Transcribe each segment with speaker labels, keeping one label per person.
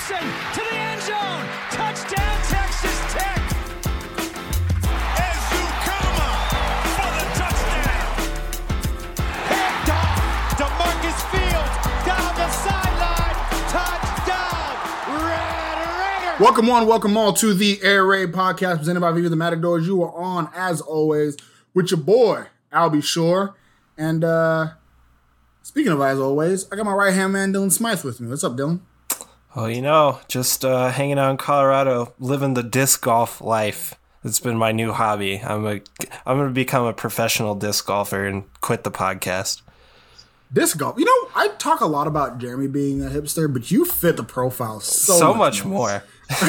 Speaker 1: Wilson to the end zone. Touchdown, Texas Tech.
Speaker 2: Ezukama for the touchdown.
Speaker 1: Picked off. DeMarcus Fields down the sideline. Touchdown, Red Raiders.
Speaker 3: Welcome all to the Air Raid podcast presented by Viva the Matadors. You are on, as always, with your boy, Albie Shore. And speaking of as always, I got my right-hand man, Dylan Smythe, with me. What's up, Dylan?
Speaker 4: Oh, just hanging out in Colorado, living the disc golf life. It's been my new hobby. I'm going to become a professional disc golfer and quit the podcast.
Speaker 3: Disc golf. You know, I talk a lot about Jeremy being a hipster, but you fit the profile so much more.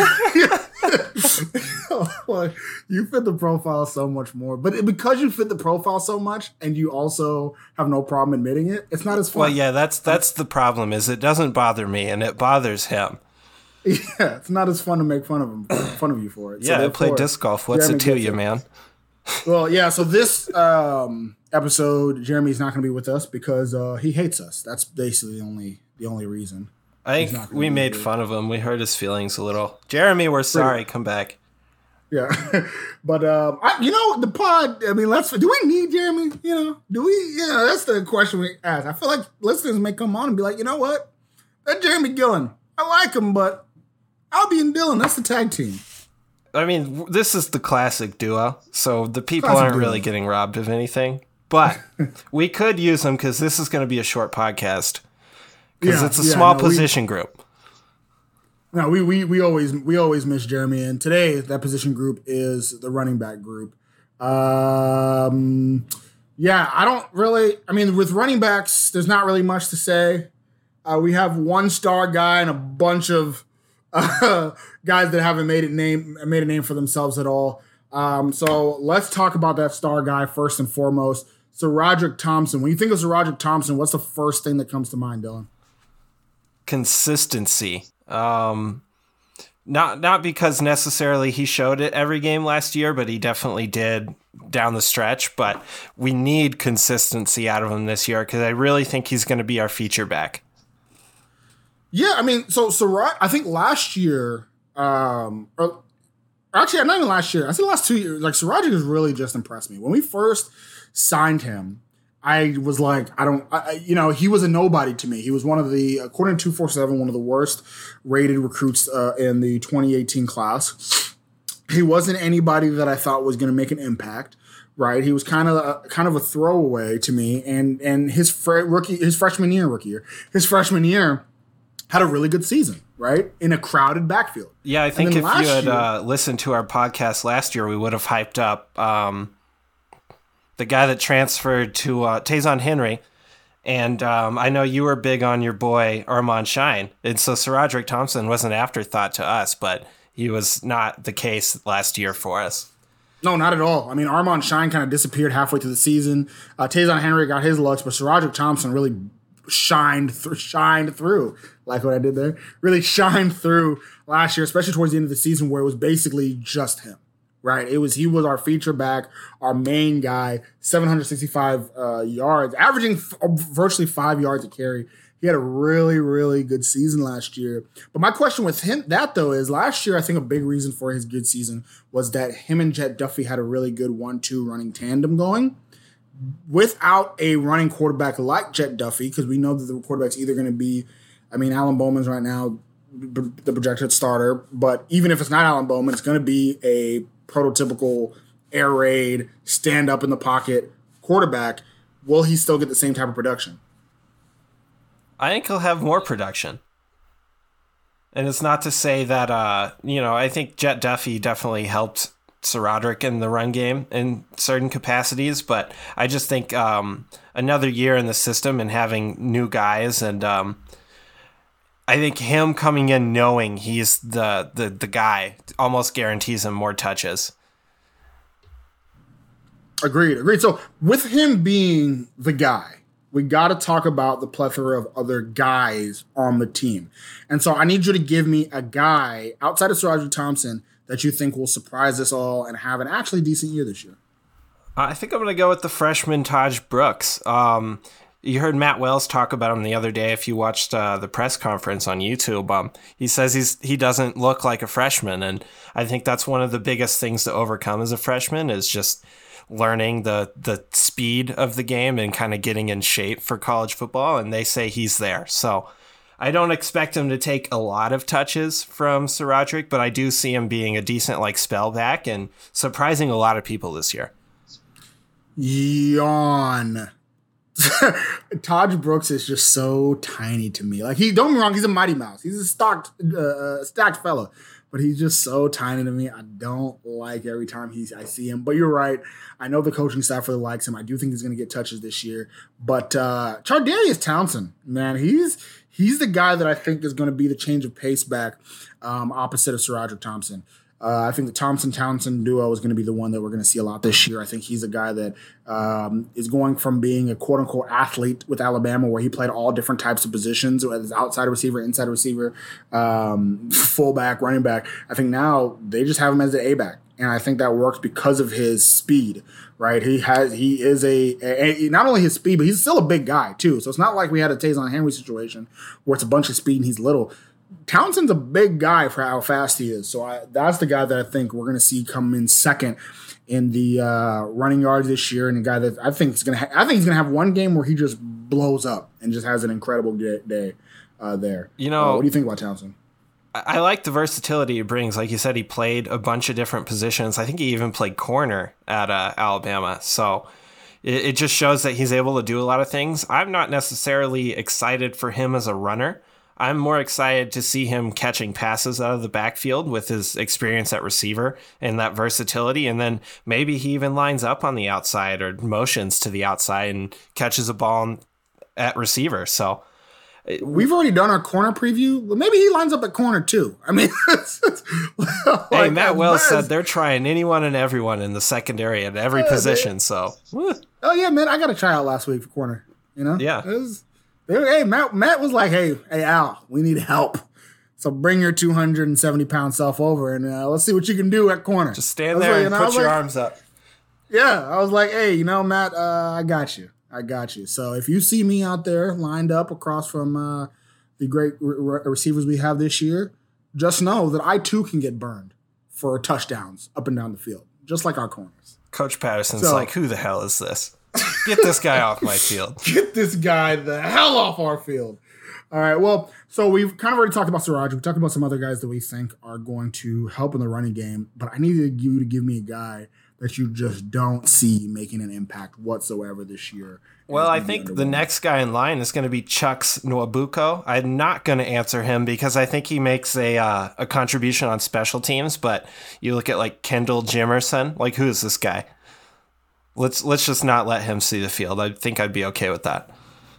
Speaker 3: Well, you fit the profile so much more. But because you fit the profile so much and you also have no problem admitting it, it's not as fun.
Speaker 4: Well, yeah, that's the problem is it doesn't bother me and it bothers him.
Speaker 3: Yeah, it's not as fun to make fun of you for it.
Speaker 4: Yeah,
Speaker 3: so
Speaker 4: I play disc golf. What's
Speaker 3: Jeremy
Speaker 4: it to you, man?
Speaker 3: Well, yeah, so this episode, Jeremy's not going to be with us because he hates us. That's basically the only reason.
Speaker 4: I think we made fun of him. We hurt his feelings a little. Jeremy, we're sorry. Come back.
Speaker 3: Yeah. But, the pod, I mean, do we need Jeremy? That's the question we ask. I feel like listeners may come on and be like, you know what? That Jeremy Gillen, I like him, but Albie and Dylan, that's the tag team.
Speaker 4: I mean, this is the classic duo, so the people aren't really getting robbed of anything. But we could use them because this is going to be a short podcast. Because it's a small position group.
Speaker 3: No, we always miss Jeremy, and today that position group is the running back group. I don't really. I mean, with running backs, there's not really much to say. We have one star guy and a bunch of guys that haven't made a name for themselves at all. So let's talk about that star guy first and foremost. SaRodorick Thompson. When you think of SaRodorick Thompson, what's the first thing that comes to mind, Dylan?
Speaker 4: Consistency. Not because necessarily he showed it every game last year, but he definitely did down the stretch. But we need consistency out of him this year because I really think he's going to be our feature back.
Speaker 3: Yeah, I mean, I think last year, not even last year. I think the last 2 years, like SaRodorick has really just impressed me. When we first signed him, I was like, he was a nobody to me. He was one of the, according to 247, one of the worst rated recruits in the 2018 class. He wasn't anybody that I thought was going to make an impact, right? He was kind of a throwaway to me. And his freshman year had a really good season, right? In a crowded backfield.
Speaker 4: Yeah, I think if you had listened to our podcast last year, we would have hyped up the guy that transferred to Tayzon Henry. And I know you were big on your boy Armand Shine. And so SaRodorick Thompson was an afterthought to us, but he was not the case last year for us.
Speaker 3: No, not at all. I mean, Armand Shine kind of disappeared halfway through the season. Tayzon Henry got his looks, but SaRodorick Thompson really shined through. Like what I did there? Really shined through last year, especially towards the end of the season where it was basically just him. Right, he was our feature back, our main guy, 765 yards, averaging virtually 5 yards a carry. He had a really, really good season last year. But my question with him, is last year I think a big reason for his good season was that him and Jett Duffy had a really good 1-2 running tandem going. Without a running quarterback like Jett Duffy, because we know that the quarterback's either going to be, Alan Bowman's right now the projected starter, but even if it's not Alan Bowman, it's going to be a prototypical air raid, stand up in the pocket quarterback. Will he still get the same type of production?
Speaker 4: I think he'll have more production. And it's not to say that, I think Jett Duffy definitely helped SaRodorick in the run game in certain capacities, but I just think another year in the system and having new guys and I think him coming in knowing he's the guy almost guarantees him more touches.
Speaker 3: Agreed. So with him being the guy, we got to talk about the plethora of other guys on the team. And so I need you to give me a guy outside of SaRodorick Thompson that you think will surprise us all and have an actually decent year this year.
Speaker 4: I think I'm going to go with the freshman Taj Brooks. You heard Matt Wells talk about him the other day. If you watched the press conference on YouTube, he says he doesn't look like a freshman, and I think that's one of the biggest things to overcome as a freshman is just learning the speed of the game and kind of getting in shape for college football. And they say he's there, so I don't expect him to take a lot of touches from SaRodorick, but I do see him being a decent spell back and surprising a lot of people this year.
Speaker 3: Yawn. Taj Brooks is just so tiny to me. Don't get me wrong, he's a Mighty Mouse. He's a stacked fella, but he's just so tiny to me. I don't like every time I see him. But you're right. I know the coaching staff really likes him. I do think he's going to get touches this year. But Char'Darius Townsend, man, he's the guy that I think is going to be the change of pace back opposite of SaRodorick Thompson. I think the Thompson-Townsend duo is going to be the one that we're going to see a lot this year. I think he's a guy that is going from being a quote-unquote athlete with Alabama, where he played all different types of positions, as outside receiver, inside receiver, fullback, running back. I think now they just have him as an A-back, and I think that works because of his speed, right? He is not only his speed, but he's still a big guy, too. So it's not like we had a Tayshaun Henry situation where it's a bunch of speed and he's little. Townsend's a big guy for how fast he is. So that's the guy that I think we're going to see come in second in the running yards this year, and a guy that I think he's going to have one game where he just blows up and just has an incredible day there. What do you think about Townsend?
Speaker 4: I like the versatility he brings. Like you said, he played a bunch of different positions. I think he even played corner at Alabama. So it just shows that he's able to do a lot of things. I'm not necessarily excited for him as a runner. I'm more excited to see him catching passes out of the backfield with his experience at receiver and that versatility. And then maybe he even lines up on the outside or motions to the outside and catches a ball at receiver. So
Speaker 3: we've already done our corner preview. Maybe he lines up at corner too. I mean,
Speaker 4: hey, Matt Wells said they're trying anyone and everyone in the secondary at every position. Man. So,
Speaker 3: oh yeah, man, I got a tryout last week for corner.
Speaker 4: Yeah.
Speaker 3: Hey, Matt was like, hey, Al, we need help. So bring your 270-pound self over and let's see what you can do at corner.
Speaker 4: Just stand there and put your arms up.
Speaker 3: Yeah, I was like, hey, Matt, I got you. So if you see me out there lined up across from the great receivers we have this year, just know that I too can get burned for touchdowns up and down the field, just like our corners.
Speaker 4: Coach Patterson's like, who the hell is this? Get this guy off my field.
Speaker 3: Get this guy the hell off our field. All right, well, so we've kind of already talked about SaRodorick. We talked about some other guys that we think are going to help in the running game, but I need you to give me a guy that you just don't see making an impact whatsoever this year.
Speaker 4: Well, I think the next guy in line is going to be Chuks Nwabuko. I'm not going to answer him because I think he makes a contribution on special teams, but you look at Kendall Jimerson, who is this guy? Let's just not let him see the field. I think I'd be okay with that.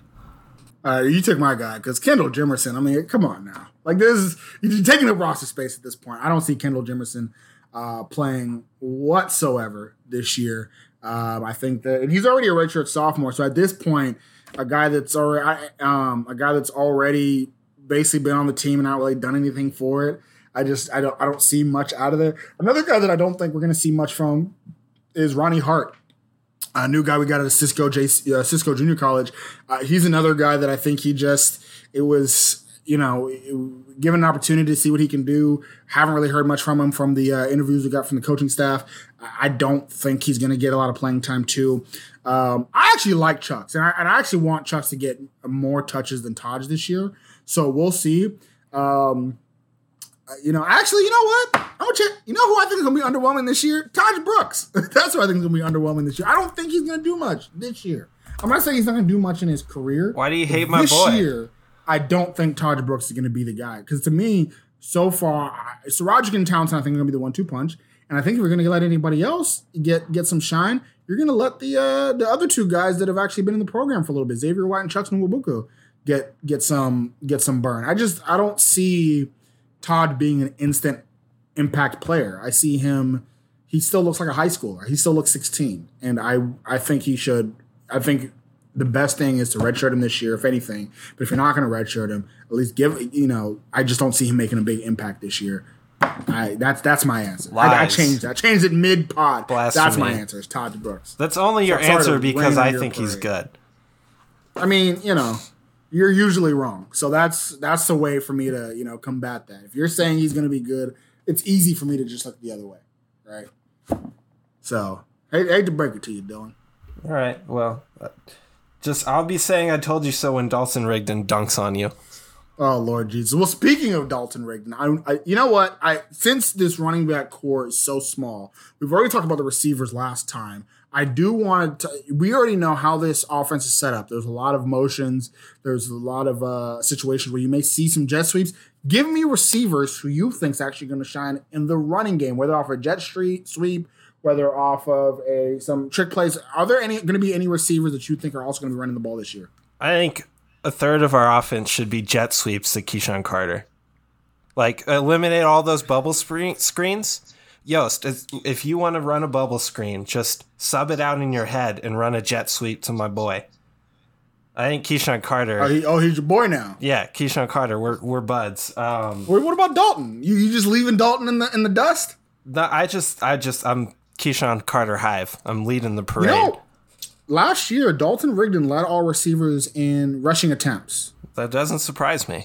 Speaker 3: You took my guy because Kendall Jimerson. I mean, come on now. You're taking up roster space at this point. I don't see Kendall Jimerson playing whatsoever this year. I think that, and he's already a redshirt sophomore. So at this point, a guy that's already basically been on the team and not really done anything for it. I don't see much out of there. Another guy that I don't think we're going to see much from is Ronnie Hart. A new guy we got at Cisco Junior College. He's another guy that I think given an opportunity to see what he can do. Haven't really heard much from him from the interviews we got from the coaching staff. I don't think he's going to get a lot of playing time too. I actually like Chuks, and I actually want Chuks to get more touches than Taj this year. So we'll see. Actually, you know what? I'm gonna check. You know who I think is gonna be underwhelming this year? Taj Brooks. That's who I think is gonna be underwhelming this year. I don't think he's gonna do much this year. I'm not saying he's not gonna do much in his career.
Speaker 4: Why do you hate my boy?
Speaker 3: This year, I don't think Taj Brooks is gonna be the guy. Because to me, so far, SaRodorick and Townsend, I think, are gonna be the 1-2 punch. And I think if we're gonna let anybody else get some shine, you're gonna let the other two guys that have actually been in the program for a little bit, Xavier White and Chuks Nwabuko, get some burn. I don't see Todd being an instant impact player. I see him, he still looks like a high schooler. He still looks 16. And I think he should, I think the best thing is to redshirt him this year, if anything. But if you're not going to redshirt him, at least I just don't see him making a big impact this year. That's my answer. I changed that. I changed it mid-pod.
Speaker 4: Blasphemy.
Speaker 3: That's my answer. It's Todd Brooks.
Speaker 4: That's only your answer because I think he's good.
Speaker 3: I mean, you're usually wrong. So that's the way for me to, combat that. If you're saying he's going to be good, it's easy for me to just look the other way, right? So, I hate to break it to you, Dylan.
Speaker 4: All right, well, I'll be saying I told you so when Dalton Rigdon dunks on you.
Speaker 3: Oh, Lord Jesus. Well, speaking of Dalton Rigdon, I you know what? Since this running back core is so small, we've already talked about the receivers last time. I do want to. We already know how this offense is set up. There's a lot of motions. There's a lot of situations where you may see some jet sweeps. Give me receivers who you think is actually going to shine in the running game, whether off a jet sweep, whether off of some trick plays. Are there going to be any receivers that you think are also going to be running the ball this year?
Speaker 4: I think a third of our offense should be jet sweeps to Keyshawn Carter. Like, eliminate all those bubble screens. Yost, if you want to run a bubble screen, just sub it out in your head and run a jet sweep to my boy. I think Keyshawn Carter.
Speaker 3: He's your boy now.
Speaker 4: Yeah, Keyshawn Carter. We're buds.
Speaker 3: What about Dalton? You just leaving Dalton in the dust?
Speaker 4: No, I'm Keyshawn Carter Hive. I'm leading the parade.
Speaker 3: Last year Dalton Rigdon led all receivers in rushing attempts.
Speaker 4: That doesn't surprise me.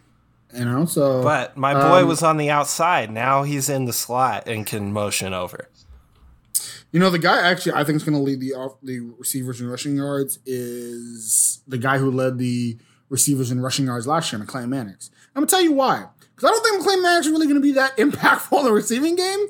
Speaker 3: So.
Speaker 4: But my boy was on the outside. Now he's in the slot and can motion over.
Speaker 3: The guy actually I think is going to lead the receivers in rushing yards is the guy who led the receivers in rushing yards last year, McClain Mannix. I'm going to tell you why. Because I don't think McClain Mannix is really going to be that impactful in the receiving game.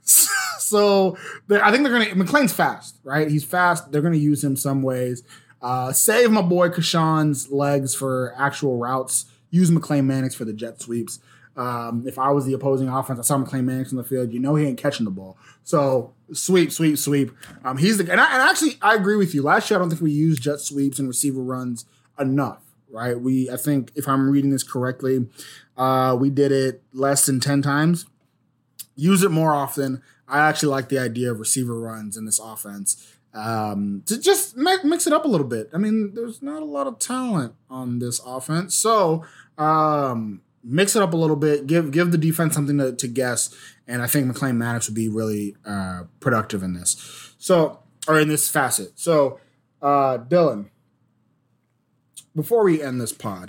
Speaker 3: So I think McClain's fast, right? He's fast. They're going to use him some ways. Save my boy Kashawn's legs for actual routes. Use McClain Mannix for the jet sweeps. If I was the opposing offense, I saw McClain Mannix in the field, he ain't catching the ball. So sweep. He's the and actually I agree with you. Last year I don't think we used jet sweeps and receiver runs enough, right? I think if I'm reading this correctly, we did it less than 10 times. Use it more often. I actually like the idea of receiver runs in this offense. To just mix it up a little bit. I mean, there's not a lot of talent on this offense. So mix it up a little bit. Give the defense something to guess. And I think McClain Mannix would be really productive in this. Or in this facet. So, Dylan, before we end this pod,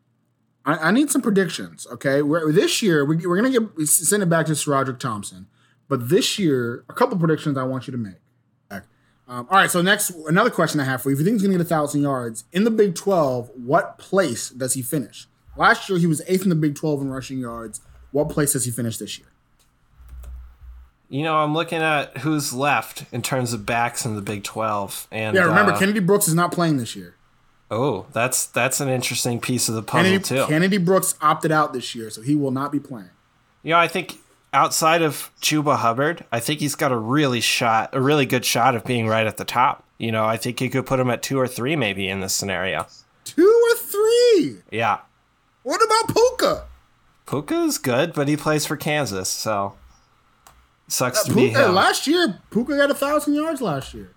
Speaker 3: I need some predictions, okay? This year, we're going to send it back to SaRodorick Thompson. But this year, a couple predictions I want you to make. All right, so next, another question I have for you. If you think he's going to get 1,000 yards, in the Big 12, what place does he finish? Last year, he was 8th in the Big 12 in rushing yards. What place does he finish this year?
Speaker 4: I'm looking at who's left in terms of backs in the Big 12. And
Speaker 3: remember, Kennedy Brooks is not playing this year.
Speaker 4: Oh, that's an interesting piece of the puzzle, too.
Speaker 3: Kennedy Brooks opted out this year, so he will not be playing.
Speaker 4: I think outside of Chuba Hubbard, I think he's got a really good shot of being right at the top. I think you could put him at 2 or 3 maybe in this scenario. 2
Speaker 3: or 3?
Speaker 4: Yeah.
Speaker 3: What about Puka?
Speaker 4: Puka's good, but he plays for Kansas, so sucks to be him.
Speaker 3: Last year, Puka got 1,000 yards last year.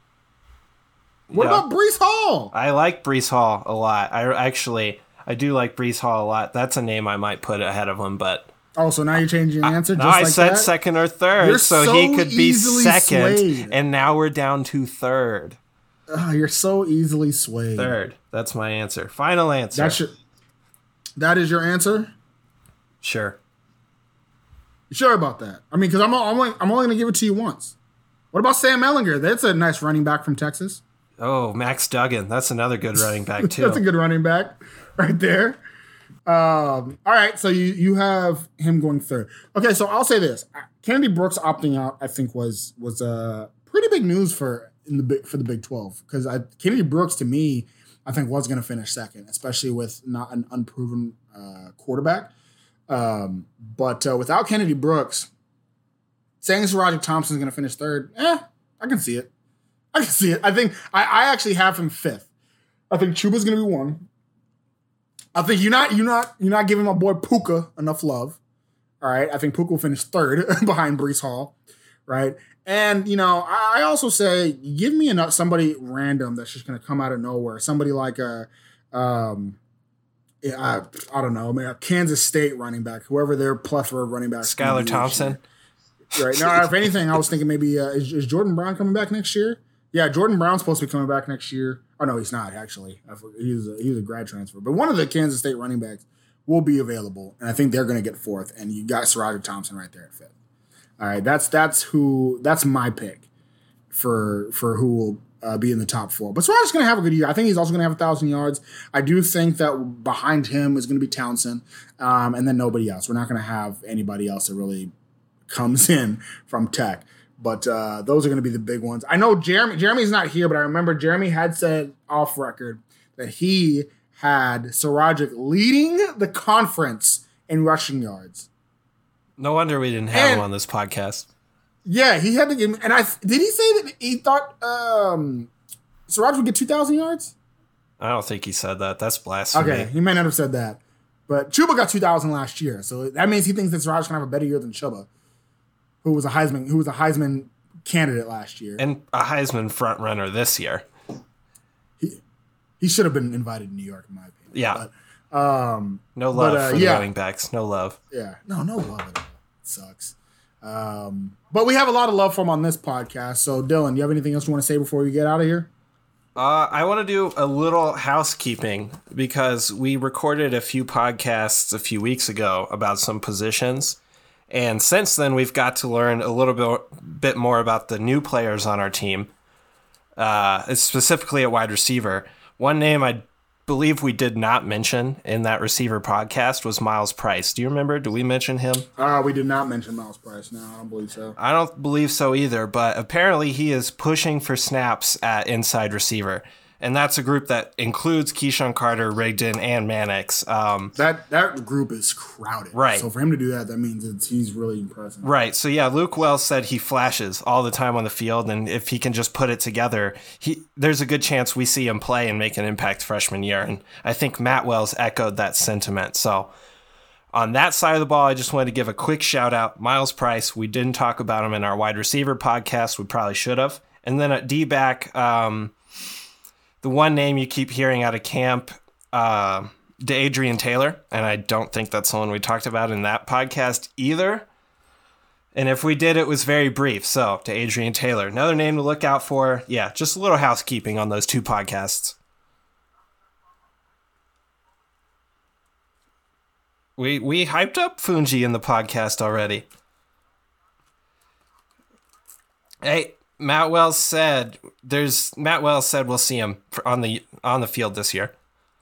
Speaker 3: What about Breece Hall?
Speaker 4: I like Breece Hall a lot. I do like Breece Hall a lot. That's a name I might put ahead of him, but...
Speaker 3: Oh, so now you're changing your answer?
Speaker 4: I said second or third, so he could be second, swayed. And now we're down to third.
Speaker 3: You're so easily swayed.
Speaker 4: Third. That's my answer. Final answer.
Speaker 3: That is your answer?
Speaker 4: Sure.
Speaker 3: You sure about that? I mean, because I'm only going to give it to you once. What about Sam Ehlinger? That's a nice running back from Texas.
Speaker 4: Oh, Max Duggan. That's another good running back, too.
Speaker 3: That's a good running back right there. All right, so you have him going third. Okay, so I'll say this: Kennedy Brooks opting out, I think, was pretty big news for the Big 12 because Kennedy Brooks, to me, I think was going to finish second, especially with not an unproven quarterback. But without Kennedy Brooks, saying SaRodorick Thompson is going to finish third, I can see it. I think I actually have him 5th. I think Chuba's going to be 1. I think you're not giving my boy Puka enough love. All right. I think Puka will finish 3rd behind Breece Hall. Right. And, I also say, give me somebody random that's just going to come out of nowhere. Somebody like I don't know, a Kansas State running back, whoever their plethora of running backs.
Speaker 4: Skylar Thompson.
Speaker 3: Right. Now, if anything, I was thinking maybe, is Jordan Brown coming back next year? Yeah, Jordan Brown's supposed to be coming back next year. Oh, no, he's not, actually. He's a grad transfer. But one of the Kansas State running backs will be available, and I think they're going to get fourth, and you got SaRodorick Thompson right there at fifth. All right, that's my pick for who will be in the top four. But SaRodorick's going to have a good year. I think he's also going to have 1,000 yards. I do think that behind him is going to be Townsend, and then nobody else. We're not going to have anybody else that really comes in from Tech. But those are going to be the big ones. I know Jeremy's not here, but I remember Jeremy had said off record that he had SaRodorick leading the conference in rushing yards.
Speaker 4: No wonder we didn't have him on this podcast.
Speaker 3: Yeah, he had to give. And did he say that he thought SaRodorick would get 2,000 yards?
Speaker 4: I don't think he said that. That's blasphemy.
Speaker 3: Okay, he may not have said that. But Chuba got 2,000 last year, so that means he thinks that SaRodorick's going to have a better year than Chuba, who was a Heisman candidate last year.
Speaker 4: And a Heisman front runner this year.
Speaker 3: He should have been invited to New York, in my opinion.
Speaker 4: Yeah.
Speaker 3: But,
Speaker 4: no love for the running backs. No love.
Speaker 3: Yeah. No love at all. It sucks. But we have a lot of love for him on this podcast. So, Dylan, do you have anything else you want to say before we get out of here?
Speaker 4: I want to do a little housekeeping because we recorded a few podcasts a few weeks ago about some positions. And since then, we've got to learn a little bit more about the new players on our team, specifically at wide receiver. One name I believe we did not mention in that receiver podcast was Miles Price. Do you remember? Did we mention him?
Speaker 3: We did not mention Miles Price. No, I don't believe so.
Speaker 4: I don't believe so either, but apparently he is pushing for snaps at inside receiver. And that's a group that includes Keyshawn Carter, Rigdon, and Mannix.
Speaker 3: That group is crowded.
Speaker 4: Right.
Speaker 3: So for him to do that means he's really impressive.
Speaker 4: Right. So yeah, Luke Wells said he flashes all the time on the field, and if he can just put it together, there's a good chance we see him play and make an impact freshman year. And I think Matt Wells echoed that sentiment. So on that side of the ball, I just wanted to give a quick shout out. Miles Price, we didn't talk about him in our wide receiver podcast. We probably should have. And then at D-back, the one name you keep hearing out of camp, DeAdrian Taylor, and I don't think that's the one we talked about in that podcast either. And if we did, it was very brief. So, DeAdrian Taylor, another name to look out for. Yeah, just a little housekeeping on those two podcasts. We hyped up Fungi in the podcast already. Hey, Matt Wells said we'll see him on the field this year.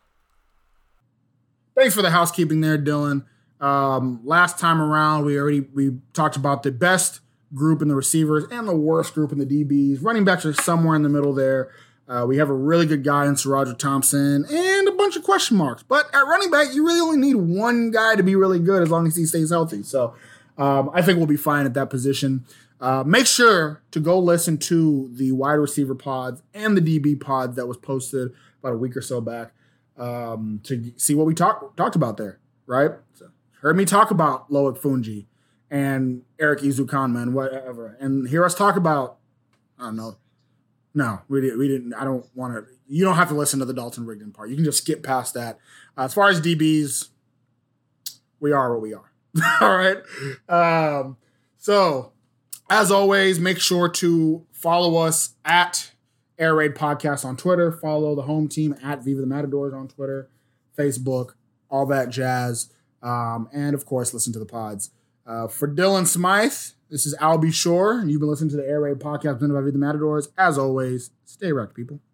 Speaker 3: Thanks for the housekeeping there, Dylan. Last time around, we talked about the best group in the receivers and the worst group in the DBs. Running backs are somewhere in the middle there. We have a really good guy in SaRodorick Thompson and a bunch of question marks. But at running back, you really only need one guy to be really good as long as he stays healthy. So I think we'll be fine at that position. Make sure to go listen to the wide receiver pods and the DB pods that was posted about a week or so back to see what we talked about there, right? So, heard me talk about Loic Fungi and Eric Izukanma and whatever, and hear us talk about, I don't know. No, we didn't. I don't want to. You don't have to listen to the Dalton Rigdon part. You can just skip past that. As far as DBs, we are what we are. All right. So, as always, make sure to follow us at Air Raid Podcast on Twitter. Follow the home team at Viva the Matadors on Twitter, Facebook, all that jazz. And, of course, listen to the pods. For Dylan Smythe, this is Albie Shore, and you've been listening to the Air Raid Podcast presented by Viva the Matadors. As always, stay wrecked, people.